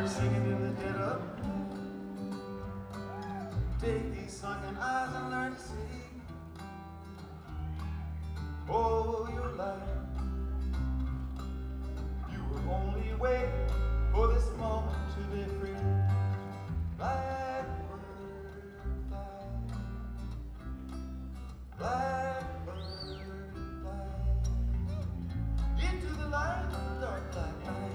singing in the dead of night. Take these sunken eyes and learn to see. All your life, you will only wait for this moment to be free. Blackbird fly, blackbird fly, into the light of the dark black night.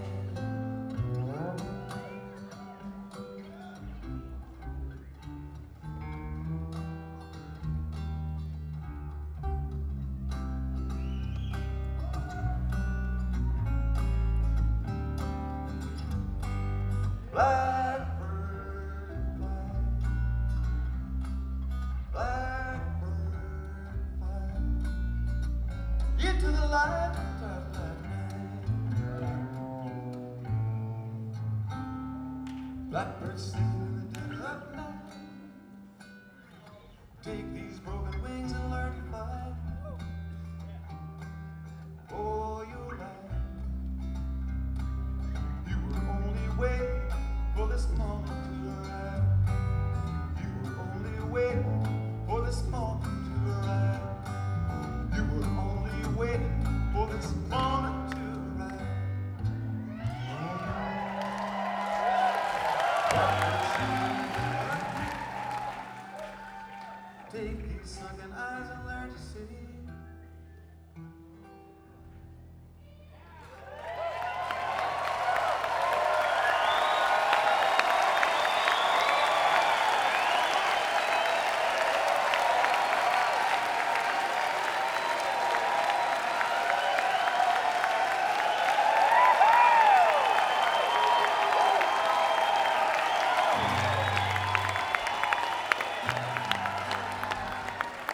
Blackbird fly, blackbird fly, into the light of dark black night. Blackbird singing in the dead of night. Take